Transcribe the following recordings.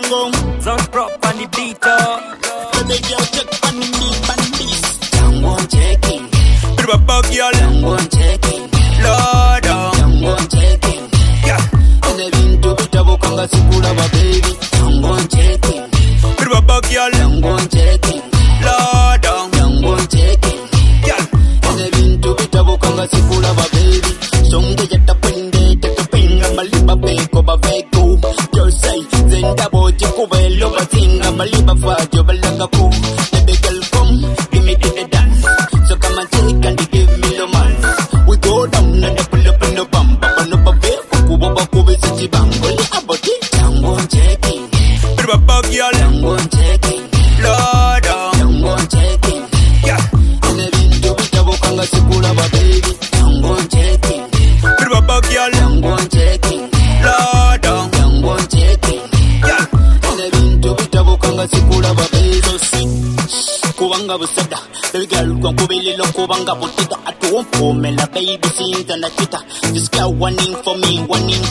Congo. Zone prop on the beat, Baby girl, check on me, bandits. Tango checking. Pretty bug girl. Tango checking. Lord, Tango checking. yeah. And I've been to Bitabo Kanga Sikula, baby. Tango checking. Pretty bug girl. Tango checking. Lord, Tango checking. yeah. And I've been to Bitabo Kanga Sikula, baby. Songe jetta pinde, tete pinga, maliba beko, baveko. Girl say, Zenda boji kubelo, bazinga, maliba fajo, balagaku. Baby girl come, give me the dance. So come and take and give me the man. We go down and they pull up in the bump. Papa no pave, kubo kube siti bangoli aboti. Tango checking. Pretty bug girl. Tango checking. Lord, Tango checking. yeah. And I've been to Bitabo Kanga Sikula, baby. Tango checking. Pretty bug girl. Tango checking. Lord, Tango checking. yeah. And I've been to Bitabo Kanga Sikula, baby. So sweet. Kubanga busada. Baby girl, kubili lo kubanga butita. Atuompo mela baby sinta na kita. This girl wanting for me,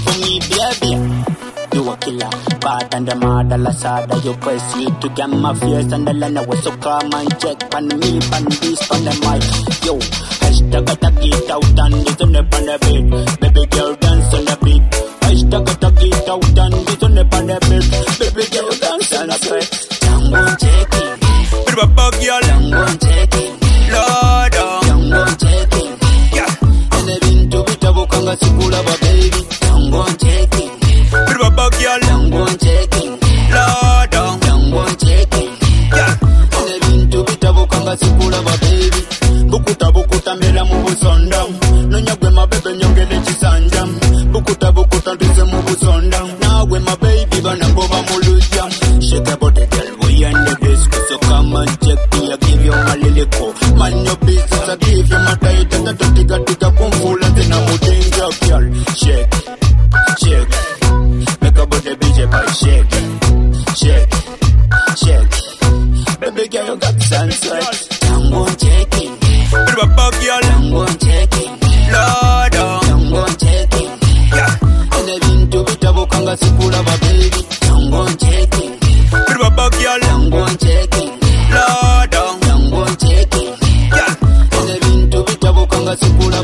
baby. You a killer, bad and the mad lasada. You proceed to get my fears and the lana was so come and check on me, on this, on the mic. Yo, hashtag attack it out and this on the bed. Baby girl dance on the beat. Hashtag attack it out and this on the bed. Baby girl dance on the beat. Tango checking. Pretty bug girl. Tango checking. Lord, Tango checking. yeah. And I've been to Bitabo Kanga Sikula, baby. Tango checking. Pretty bug girl. Tango checking. Lord, Tango checking. yeah. And I've been to Bitabo Kanga Sikula, baby. Bukuta mela mubusonda. Nonyagwe my baby nyongele chisanja. Bukuta ndize mubusonda. Now with my baby banangoba muluja. Shake a body girl, we in the disco. So come and check me, I give you my liliko. Man your business, I give you my title. Tika kung full and then I'm danger girl. Shake, shake. Make a body BJ by shake, shake, shake. Baby girl, you got sunset. Tango checking. Pretty bug girl. Tango checking. Lord, Tango checking. yeah. And I've been to Bitabo Kanga Sikula, baby. Tango checking. Pretty bug girl. Tango checking. Lord, Tango checking. yeah. And I've been to Bitabo Kanga Sikula,